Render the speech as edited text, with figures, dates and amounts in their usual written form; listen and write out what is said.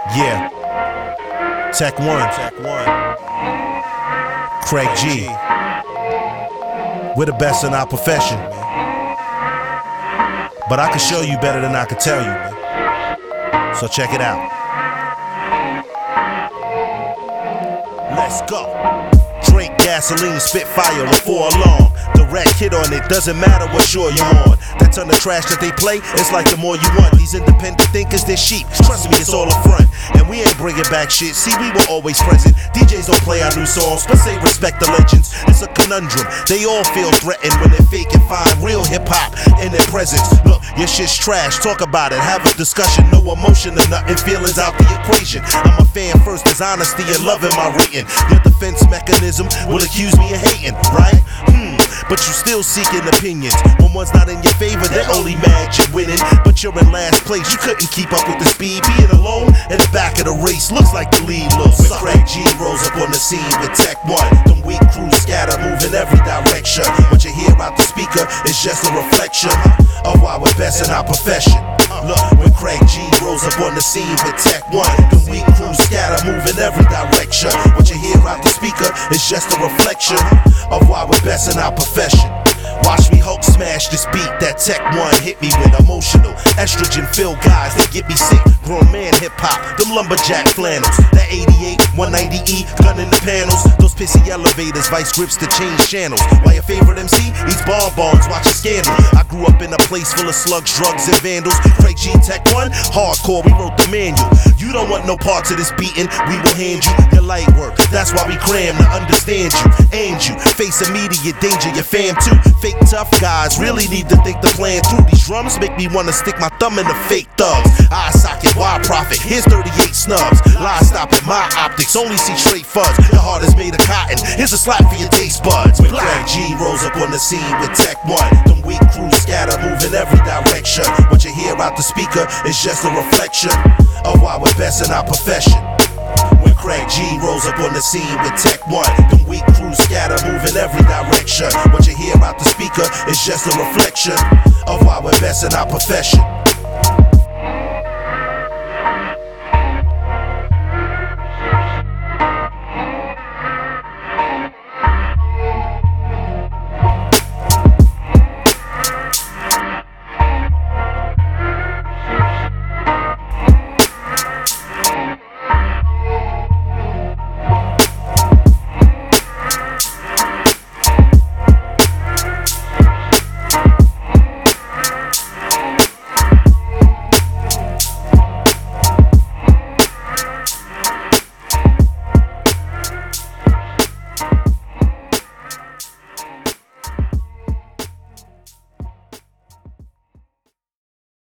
Yeah. Tech One. Craig G. We're the best in our profession, man. But I can show you better than I can tell you, man. So check it out. Let's go. Drink gasoline, spit fire before alarm. Direct hit on it, doesn't matter what shore you're on. That ton of trash that they play, it's like the more you want. These independent thinkers, they're sheep. Trust me, it's all a front. And we ain't bringing back shit. See, we were always present. DJs don't play our new songs, but say respect the legends. It's a conundrum. They all feel threatened when they fake and find real hip-hop in their presence. Look, your shit's trash. Talk about it, have a discussion. No emotion or nothing, feelings out the equation. I'm a fan first, there's honesty and love in my rating. Your defense mechanism will accuse me of hating, right? But you still seeking opinions. When one's not in your favor, they're only mad you're winning. But you're in last place, you couldn't keep up with the speed. Being alone in the back of the race looks like the lead, little son. Craig G rolls up on the scene with Tech One. Them weak crews scatter, move in every direction. What you hear out the speaker is just a reflection of why we're best in our profession. Look, when Craig G rolls up on the scene with Tech One, the weak crews scatter, move in every direction. What you hear out the speaker is just a reflection of why we're best in our profession. Watch me Hulk smash this beat that Tech One hit me with. Emotional, estrogen filled guys that get me sick. Grown man hip hop, them lumberjack flannels. That 88, 190E, gun in the panels. Those pissy elevators, vice grips to change channels. While your favorite MC eats bonbons, watch a scandal. I grew up in a place full of slugs, drugs, and vandals. Craig G, Tech One, hardcore, we wrote the manual. You don't want no parts of this beating, we will hand you your light work. That's why we cram to understand you and you. Face immediate danger, your fam too. Fake tough guys really need to think the plan through. These drums make me wanna stick my thumb in the fake thugs. Eye socket, wide profit, here's 38 snubs. Lie stopping my optics, only see straight fuzz. Your heart is made of cotton, here's a slap for your taste buds. When Craig G rolls up on the scene with Tech One, them weak crews scatter, move in every direction. What you hear out the speaker is just a reflection of why we're best in our profession. When Craig G rolls up on the scene with Tech One, them weak crews scatter, move in every direction. What you hear out the speaker is just a reflection of why we're best in our profession.